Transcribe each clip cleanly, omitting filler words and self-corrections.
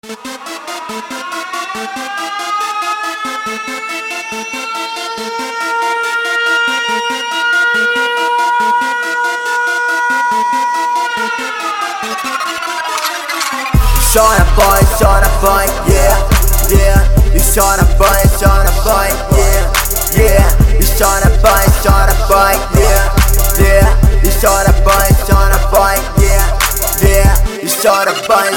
Chora boy, yeah, yeah. E chora boy, yeah, yeah. E chora boy, yeah, yeah. E chora boy, yeah, yeah. E chora boy,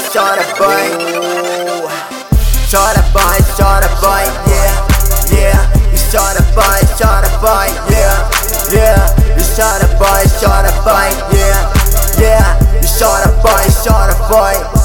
chora boy, yeah, yeah. E chora boy, yeah, yeah. E chora boy, yeah, yeah. E chora boy.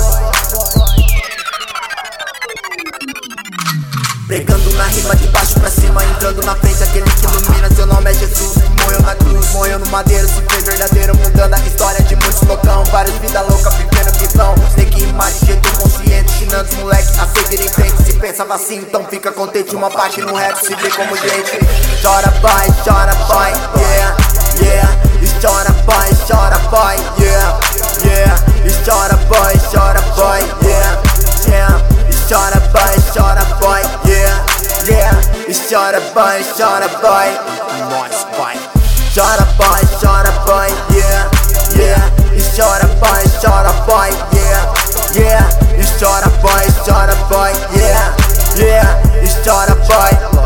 Pregando na rima de baixo pra cima, entrando na frente, aquele que ilumina. Seu nome é Jesus, morreu na cruz, morreu no madeiro, se fez verdadeiro, mudando a história de muitos loucão. Vários vida louca vivendo visão. Tem que rimar de jeito consciente, ensinando os moleques a seguir em frente. Se pensava assim, então fica contente. Uma parte no rap se vê como gente. Chora boy, yeah, yeah. E chora boy, yeah, yeah. E chora boy, yeah, yeah. E chora boy, yeah, yeah. E chora boy, nossa boy. Chora boy, yeah, yeah. E chora boy, yeah, yeah. E chora boy, yeah, yeah. E chora boy.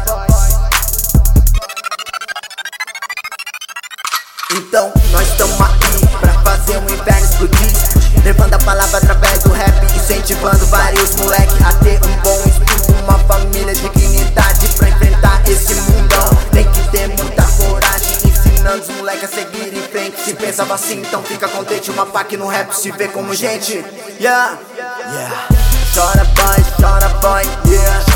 Então nós tamo aqui pra fazer um inverno explodir, levando a palavra através do rap, incentivando vários moleque a ter um bom estudo, uma família, dignidade pra enfrentar esse mundão. Tem que ter muita coragem, ensinando os moleque a seguir em frente. Se pensava assim, então fica contente. Uma faca no rap se vê como gente, yeah, yeah. Chora boy, yeah.